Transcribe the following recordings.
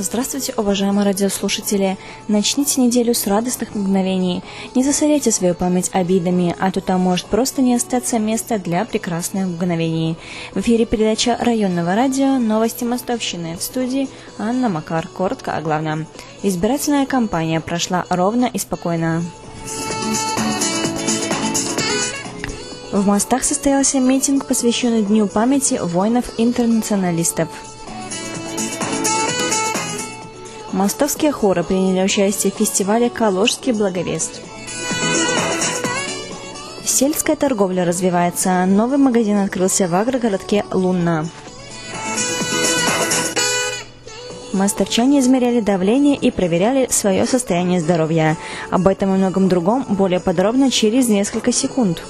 Здравствуйте, уважаемые радиослушатели! Начните неделю с радостных мгновений. Не засоряйте свою память обидами, а то там может просто не остаться места для прекрасных мгновений. В эфире передача районного радио «Новости Мостовщины». В студии Анна Макар. Коротко о главном. Избирательная кампания прошла ровно и спокойно. В Мостах состоялся митинг, посвященный Дню памяти воинов-интернационалистов. Мостовские хоры приняли участие в фестивале «Калужский благовест». Сельская торговля развивается. Новый магазин открылся в агрогородке Лунна. Мостовчане измеряли давление и проверяли свое состояние здоровья. Об этом и многом другом более подробно через несколько секунд.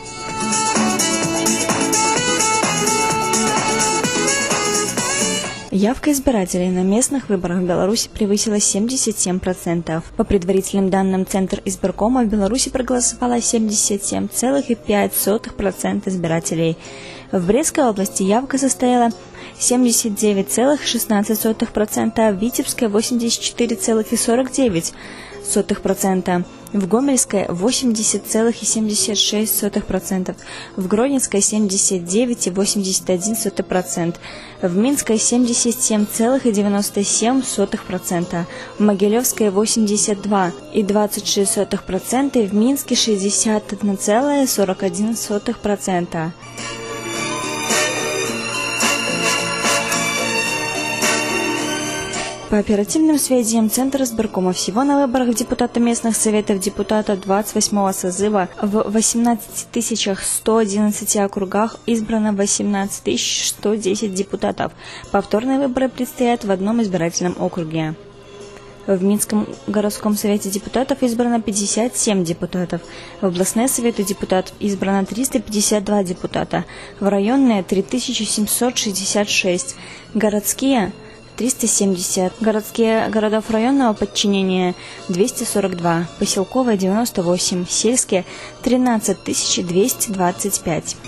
Явка избирателей на местных выборах в Беларуси превысила 77%. По предварительным данным Центра избиркома, в Беларуси проголосовало 77,5% избирателей. В Брестской области явка составила 79,16%, а в Витебской – 84,49%. В Гомельской – 80,76%, в Гродненской – 79,81%, в Минской – 77,97%, в Могилевской – 82,26% и в Минске – 61,41%. По оперативным сведениям Центра избиркома, всего на выборах в депутаты местных советов депутатов 28-го созыва в 18 111 округах избрано 18 110 депутатов. Повторные выборы предстоят в одном избирательном округе. В Минском городском совете депутатов избрано 57 депутатов. В областные советы депутатов избрано 352 депутата. В районные – 3766. Городские – 370, городские городов районного подчинения 242, поселковые 98, сельские 13 225.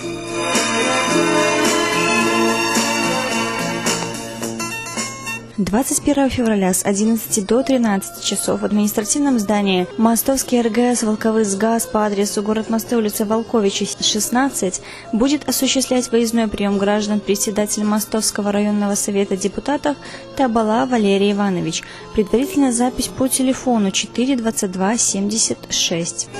– 21 февраля с 11 до 13 часов в административном здании Мостовский РГС «Волковысгаз» по адресу город Мосты, улица Волковича, 16, будет осуществлять выездной прием граждан председатель Мостовского районного совета депутатов Табала Валерий Иванович. Предварительная запись по телефону 4 22 76.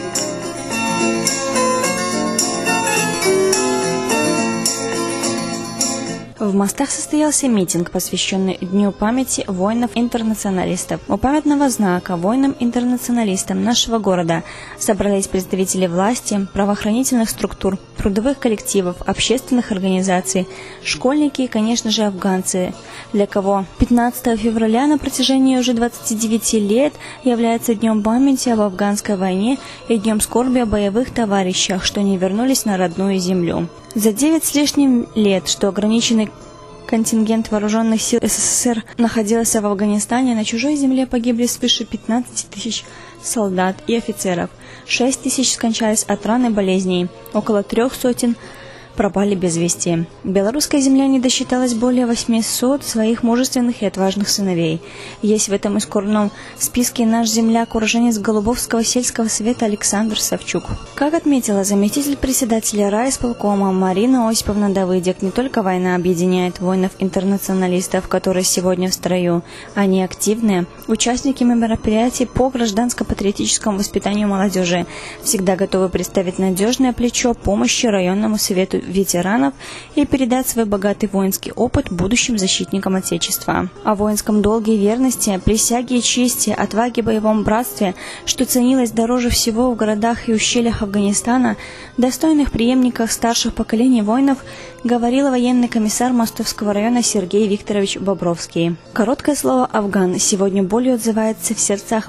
В Мостах состоялся митинг, посвященный Дню памяти воинов-интернационалистов. У памятного знака воинам-интернационалистам нашего города собрались представители власти, правоохранительных структур, трудовых коллективов, общественных организаций, школьники и, конечно же, афганцы, для кого 15 февраля на протяжении уже 29 лет является Днем памяти об афганской войне и Днем скорби о боевых товарищах, что не вернулись на родную землю. За 9 с лишним лет, что ограниченный контингент вооруженных сил СССР находился в Афганистане, на чужой земле погибли свыше 15 тысяч солдат и офицеров, 6 тысяч скончались от ран и болезней, около 300 пропали без вести. Белорусская земля не досчиталась более 800 своих мужественных и отважных сыновей. Есть в этом искорном списке наш земляк, уроженец Голубовского сельского совета Александр Савчук. Как отметила заместитель председателя райисполкома Марина Осиповна Давыдик, не только война объединяет воинов-интернационалистов, которые сегодня в строю, они активные, участники мероприятий по гражданско-патриотическому воспитанию молодежи, всегда готовы представить надежное плечо помощи районному совету ветеранов и передать свой богатый воинский опыт будущим защитникам Отечества. О воинском долге и верности, присяге и чести, отваге, боевом братстве, что ценилось дороже всего в городах и ущельях Афганистана, достойных преемниках старших поколений воинов, говорил военный комиссар Мостовского района Сергей Викторович Бобровский. Короткое слово «Афган» сегодня болью отзывается в сердцах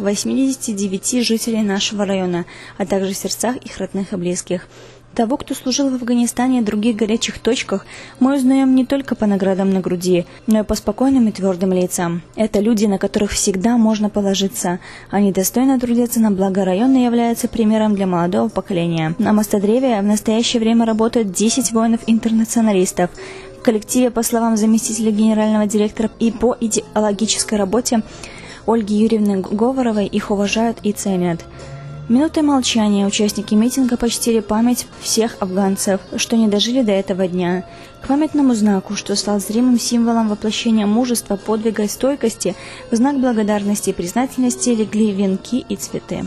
89 жителей нашего района, а также в сердцах их родных и близких. Того, кто служил в Афганистане и других горячих точках, мы узнаем не только по наградам на груди, но и по спокойным и твердым лицам. Это люди, на которых всегда можно положиться. Они достойно трудятся на благо района и являются примером для молодого поколения. На Мостодреве в настоящее время работают 10 воинов-интернационалистов, коллективе, по словам заместителя генерального директора и по идеологической работе Ольги Юрьевны Говоровой, их уважают и ценят. Минутой молчания участники митинга почтили память всех афганцев, что не дожили до этого дня. К памятному знаку, что стал зримым символом воплощения мужества, подвига и стойкости, в знак благодарности и признательности легли венки и цветы.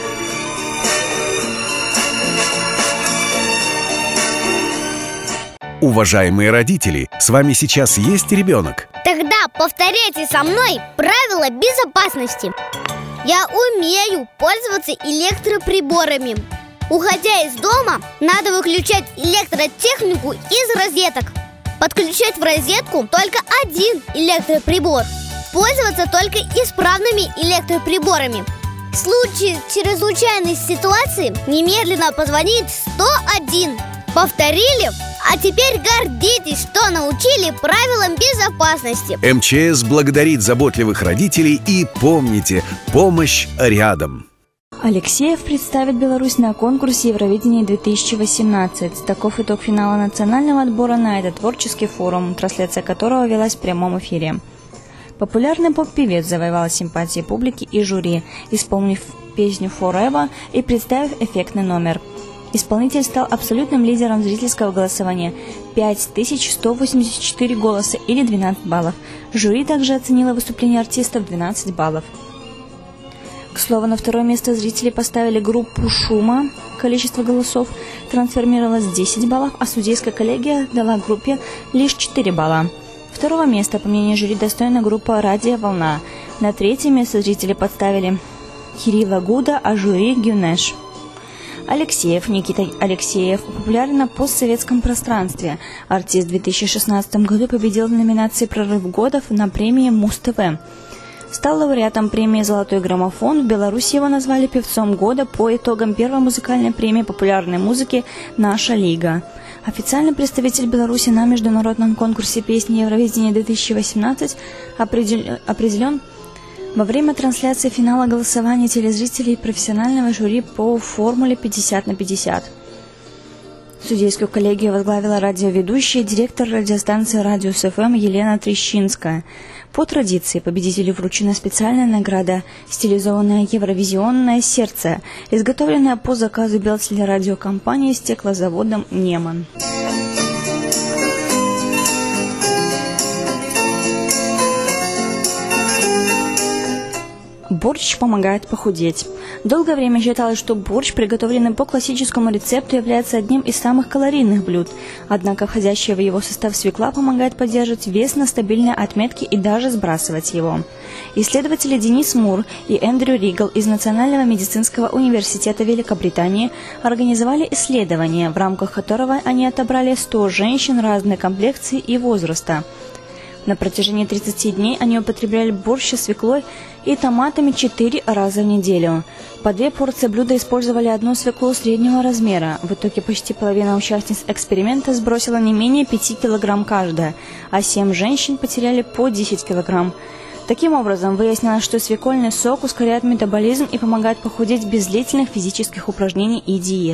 Уважаемые родители, с вами сейчас есть ребенок? Тогда повторяйте со мной правила безопасности. Я умею пользоваться электроприборами. Уходя из дома, надо выключать электротехнику из розеток. Подключать в розетку только один электроприбор. Пользоваться только исправными электроприборами. В случае чрезвычайной ситуации немедленно позвонить 101. Повторили? А теперь гордитесь, что научили правилам безопасности. МЧС благодарит заботливых родителей и помните, помощь рядом. Алексеев представит Беларусь на конкурсе Евровидения 2018. Таков итог финала национального отбора на этот творческий форум, трансляция которого велась в прямом эфире. Популярный поп-певец завоевал симпатии публики и жюри, исполнив песню «Forever» и представив эффектный номер. Исполнитель стал абсолютным лидером зрительского голосования – 5184 голоса или 12 баллов. Жюри также оценило выступление артиста в 12 баллов. К слову, на второе место зрители поставили группу «Шума». Количество голосов трансформировалось в 10 баллов, а судейская коллегия дала группе лишь 4 балла. Второго места, по мнению жюри, достойна группа «Радио Волна». На третье место зрители подставили Кирилла Гуда, а жюри – Гюнеш. Никита Алексеев популярен на постсоветском пространстве. Артист в 2016 году победил в номинации «Прорыв года» на премии Муз-ТВ. Стал лауреатом премии «Золотой граммофон». В Беларуси его назвали певцом года по итогам первой музыкальной премии популярной музыки «Наша лига». Официальный представитель Беларуси на международном конкурсе песни Евровидения 2018 определен во время трансляции финала голосования телезрителей и профессионального жюри по формуле 50/50. Судейскую коллегию возглавила радиоведущая, директор радиостанции «Радиус ФМ» Елена Трещинская. По традиции победителю вручена специальная награда «Стилизованное евровизионное сердце», изготовленное по заказу Белтелерадиокомпании стеклозаводом «Неман». Борщ помогает похудеть. Долгое время считалось, что борщ, приготовленный по классическому рецепту, является одним из самых калорийных блюд. Однако входящая в его состав свекла помогает поддерживать вес на стабильной отметке и даже сбрасывать его. Исследователи Денис Мур и Эндрю Ригл из Национального медицинского университета Великобритании организовали исследование, в рамках которого они отобрали 100 женщин разной комплекции и возраста. На протяжении 30 дней они употребляли борщ с свеклой и томатами 4 раза в неделю. По 2 порции блюда использовали одну свеклу среднего размера. В итоге почти половина участниц эксперимента сбросила не менее 5 килограмм каждая, а 7 женщин потеряли по 10 килограмм. Таким образом, выяснилось, что свекольный сок ускоряет метаболизм и помогает похудеть без длительных физических упражнений и диет.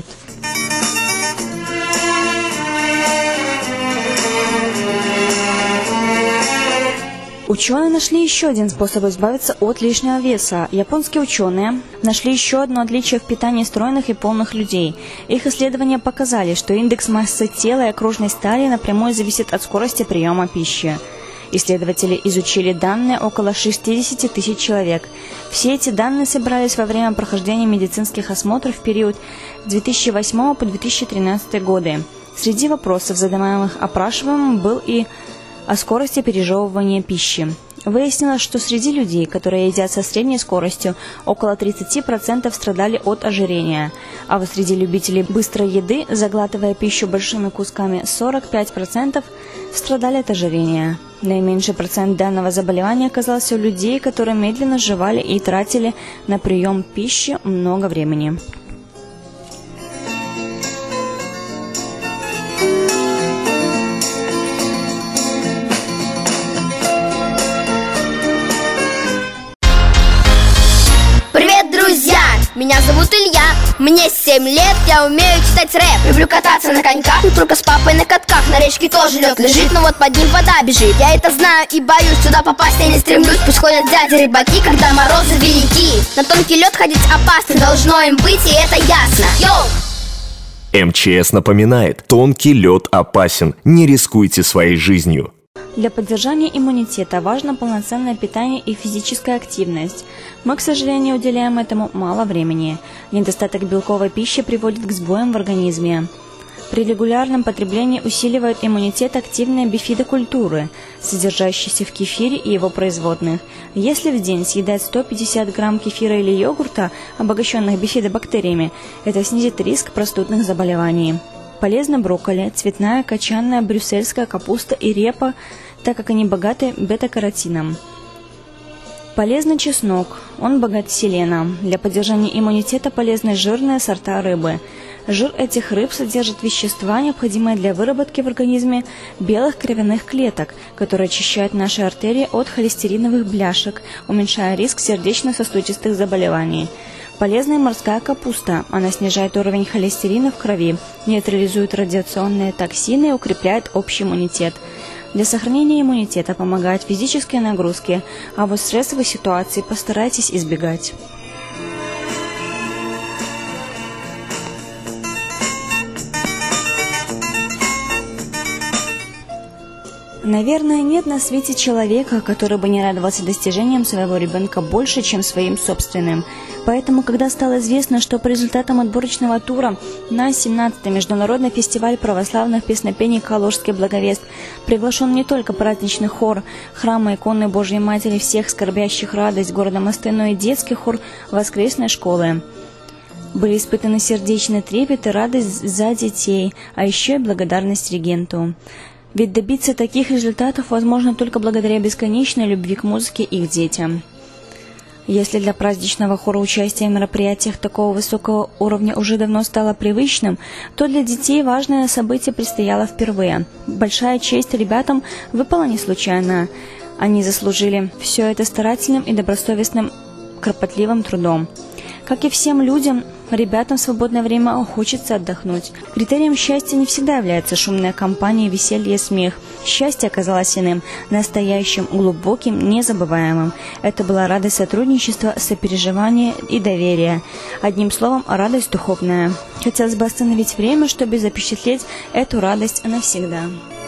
Ученые нашли еще один способ избавиться от лишнего веса. Японские ученые нашли еще одно отличие в питании стройных и полных людей. Их исследования показали, что индекс массы тела и окружной талии напрямую зависит от скорости приема пищи. Исследователи изучили данные около 60 тысяч человек. Все эти данные собрались во время прохождения медицинских осмотров в период с 2008 по 2013 годы. Среди вопросов, задаваемых опрашиваемым, был и о скорости пережевывания пищи. Выяснилось, что среди людей, которые едят со средней скоростью, около 30% страдали от ожирения. А вот среди любителей быстрой еды, заглатывая пищу большими кусками, 45% страдали от ожирения. Наименьший процент данного заболевания оказался у людей, которые медленно жевали и тратили на прием пищи много времени. Меня зовут Илья, мне 7 7 лет, я умею читать рэп. Люблю кататься на коньках, не только с папой на катках. На речке тоже лед лежит, но вот под ним вода бежит. Я это знаю и боюсь, сюда попасть я не стремлюсь. Пусть ходят дяди рыбаки, когда морозы велики. На тонкий лед ходить опасно, должно им быть, и это ясно. Йоу! МЧС напоминает, тонкий лед опасен, не рискуйте своей жизнью. Для поддержания иммунитета важно полноценное питание и физическая активность. Мы, к сожалению, уделяем этому мало времени. Недостаток белковой пищи приводит к сбоям в организме. При регулярном потреблении усиливают иммунитет активные бифидокультуры, содержащиеся в кефире и его производных. Если в день съедать 150 грамм кефира или йогурта, обогащенных бифидобактериями, это снизит риск простудных заболеваний. Полезны брокколи, цветная, кочанная, брюссельская капуста и репа, так как они богаты бета-каротином. Полезный чеснок, он богат селеном. Для поддержания иммунитета полезны жирные сорта рыбы. Жир этих рыб содержит вещества, необходимые для выработки в организме белых кровяных клеток, которые очищают наши артерии от холестериновых бляшек, уменьшая риск сердечно-сосудистых заболеваний. Полезная морская капуста. Она снижает уровень холестерина в крови, нейтрализует радиационные токсины и укрепляет общий иммунитет. Для сохранения иммунитета помогают физические нагрузки, а вот стрессовые ситуации постарайтесь избегать. Наверное, нет на свете человека, который бы не радовался достижениям своего ребенка больше, чем своим собственным. Поэтому, когда стало известно, что по результатам отборочного тура на 17-й международный фестиваль православных песнопений «Калужский благовест» приглашен не только праздничный хор храма иконы Божьей Матери всех скорбящих радость города Мосты, но и детский хор воскресной школы. Были испытаны сердечный трепет и радость за детей, а еще и благодарность регенту. Ведь добиться таких результатов возможно только благодаря бесконечной любви к музыке и к детям. Если для праздничного хора участие в мероприятиях такого высокого уровня уже давно стало привычным, то для детей важное событие предстояло впервые. Большая честь ребятам выпала не случайно. Они заслужили все это старательным и добросовестным, кропотливым трудом. Как и всем людям, ребятам в свободное время хочется отдохнуть. Критерием счастья не всегда является шумная компания, веселье и смех. Счастье оказалось иным, настоящим, глубоким, незабываемым. Это была радость сотрудничества, сопереживания и доверия. Одним словом, радость духовная. Хотелось бы остановить время, чтобы запечатлеть эту радость навсегда.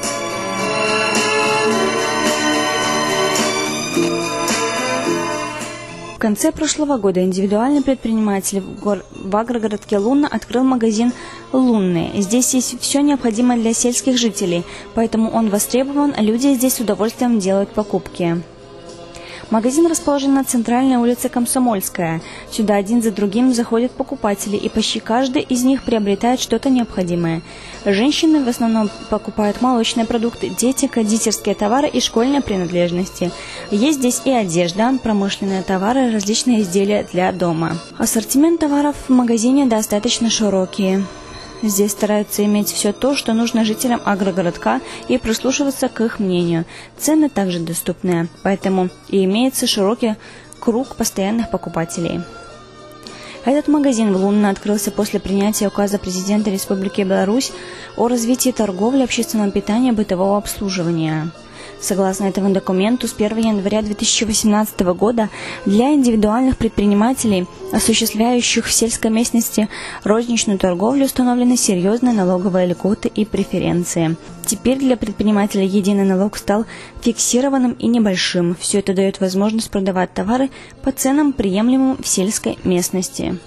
В конце прошлого года индивидуальный предприниматель в агрогородке Лунна открыл магазин «Лунный». Здесь есть все необходимое для сельских жителей, поэтому он востребован, а люди здесь с удовольствием делают покупки. Магазин расположен на центральной улице Комсомольская. Сюда один за другим заходят покупатели, и почти каждый из них приобретает что-то необходимое. Женщины в основном покупают молочные продукты, дети, кондитерские товары и школьные принадлежности. Есть здесь и одежда, промышленные товары, различные изделия для дома. Ассортимент товаров в магазине достаточно широкий. Здесь стараются иметь все то, что нужно жителям агрогородка, и прислушиваться к их мнению. Цены также доступные, поэтому и имеется широкий круг постоянных покупателей. Этот магазин в Лунно открылся после принятия указа президента Республики Беларусь о развитии торговли, общественного питания и бытового обслуживания. Согласно этому документу, с 1 января 2018 года для индивидуальных предпринимателей, осуществляющих в сельской местности розничную торговлю, установлены серьезные налоговые льготы и преференции. Теперь для предпринимателя единый налог стал фиксированным и небольшим. Все это дает возможность продавать товары по ценам, приемлемым в сельской местности.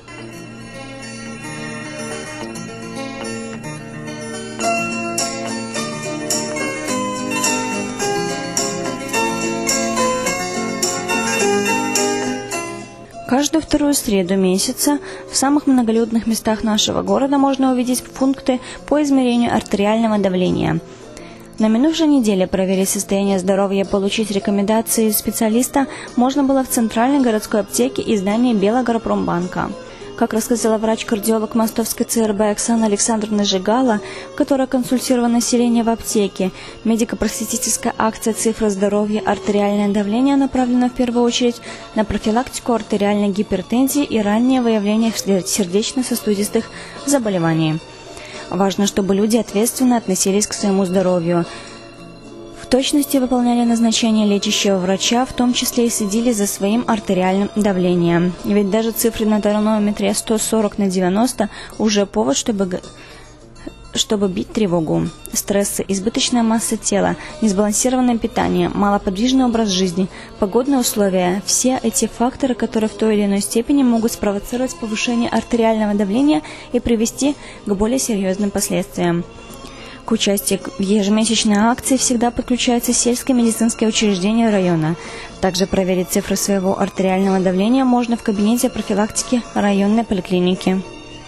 Каждую вторую среду месяца в самых многолюдных местах нашего города можно увидеть пункты по измерению артериального давления. На минувшей неделе проверить состояние здоровья и получить рекомендации специалиста можно было в центральной городской аптеке и здании Белгоропромбанка. Как рассказала врач-кардиолог Мостовской ЦРБ Оксана Александровна Жигала, которая консультировала население в аптеке, медико-просветительская акция «Цифра здоровья. Артериальное давление» направлена в первую очередь на профилактику артериальной гипертензии и раннее выявление сердечно-сосудистых заболеваний. Важно, чтобы люди ответственно относились к своему здоровью, в точности выполняли назначения лечащего врача, в том числе и следили за своим артериальным давлением. Ведь даже цифры на тонометре 140/90 уже повод, чтобы бить тревогу. Стрессы, избыточная масса тела, несбалансированное питание, малоподвижный образ жизни, погодные условия – все эти факторы, которые в той или иной степени могут спровоцировать повышение артериального давления и привести к более серьезным последствиям. К участию в ежемесячной акции всегда подключаются сельские медицинские учреждения района. Также проверить цифры своего артериального давления можно в кабинете профилактики районной поликлиники.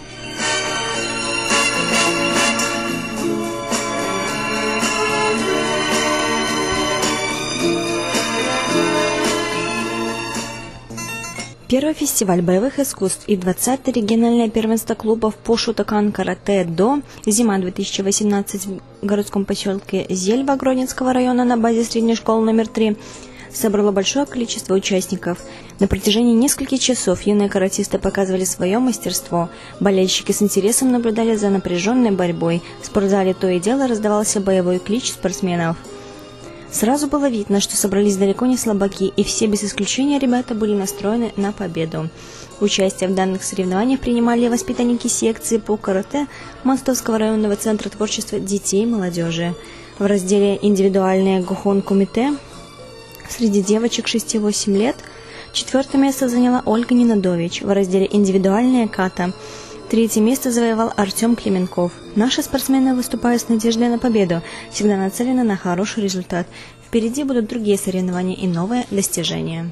Первый фестиваль боевых искусств и 20-е региональное первенство клубов по шутокан карате-до «Зима-2018» в городском поселке Зельва Гродненского района на базе средней школы номер 3 собрало большое количество участников. На протяжении нескольких часов юные каратисты показывали свое мастерство. Болельщики с интересом наблюдали за напряженной борьбой. В спортзале то и дело раздавался боевой клич спортсменов. Сразу было видно, что собрались далеко не слабаки, и все без исключения ребята были настроены на победу. Участие в данных соревнованиях принимали воспитанники секции по карате Мостовского районного центра творчества детей и молодежи. В разделе «Индивидуальное Гохон-Кумите» среди девочек 6-8 лет 4-е место заняла Ольга Ненадович. В разделе «Индивидуальное ката» 3-е место завоевал Артем Клименков. Наши спортсмены выступают с надеждой на победу, всегда нацелены на хороший результат. Впереди будут другие соревнования и новые достижения.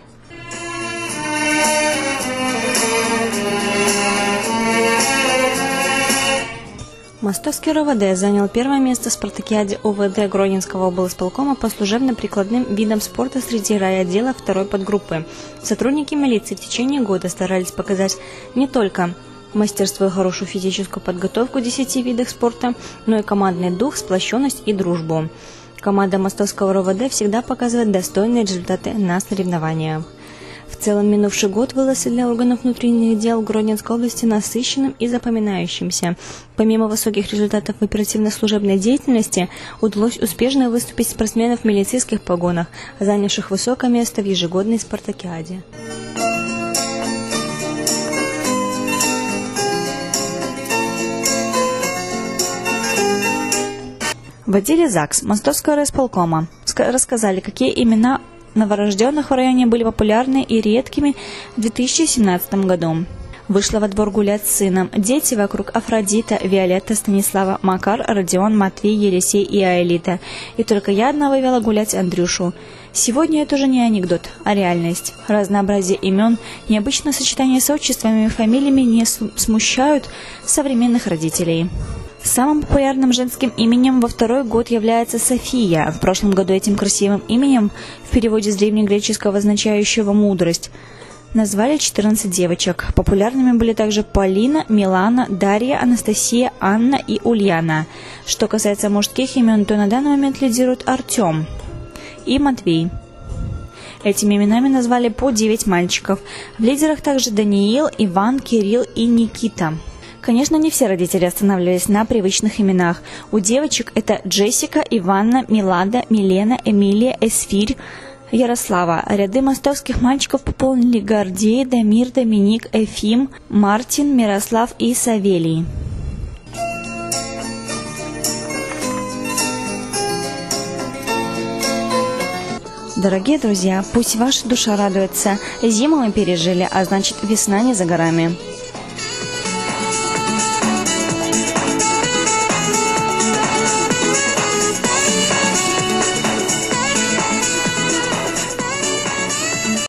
Мостовский РОВД занял первое место в спартакиаде ОВД Гродненского облсполкома по служебно-прикладным видам спорта среди райотдела 2-й подгруппы. Сотрудники милиции в течение года старались показать не только мастерство и хорошую физическую подготовку в 10 видах спорта, но и командный дух, сплощенность и дружбу. Команда Мостовского РОВД всегда показывает достойные результаты на соревнованиях. В целом, минувший год выдался для органов внутренних дел Гродненской области насыщенным и запоминающимся. Помимо высоких результатов в оперативно-служебной деятельности, удалось успешно выступить спортсменов в милицейских погонах, занявших высокое место в ежегодной спартакиаде. В отделе ЗАГС Мостовского райисполкома рассказали, какие имена новорожденных в районе были популярны и редкими в 2017 году. Вышла во двор гулять с сыном. Дети вокруг Афродита, Виолетта, Станислава, Макар, Родион, Матвей, Елисей и Аэлита. И только я одна вывела гулять Андрюшу. Сегодня это уже не анекдот, а реальность. Разнообразие имен, необычное сочетание с отчествами и фамилиями не смущают современных родителей. Самым популярным женским именем во второй год является София. В прошлом году этим красивым именем, в переводе с древнегреческого означающего «мудрость», назвали 14 девочек. Популярными были также Полина, Милана, Дарья, Анастасия, Анна и Ульяна. Что касается мужских имен, то на данный момент лидируют Артем и Матвей. Этими именами назвали по 9 мальчиков. В лидерах также Даниил, Иван, Кирилл и Никита. Конечно, не все родители останавливались на привычных именах. У девочек это Джессика, Иванна, Милада, Милена, Эмилия, Эсфирь, Ярослава. Ряды мостовских мальчиков пополнили Гордей, Дамир, Доминик, Эфим, Мартин, Мирослав и Савелий. Дорогие друзья, пусть ваша душа радуется. Зиму мы пережили, а значит, весна не за горами.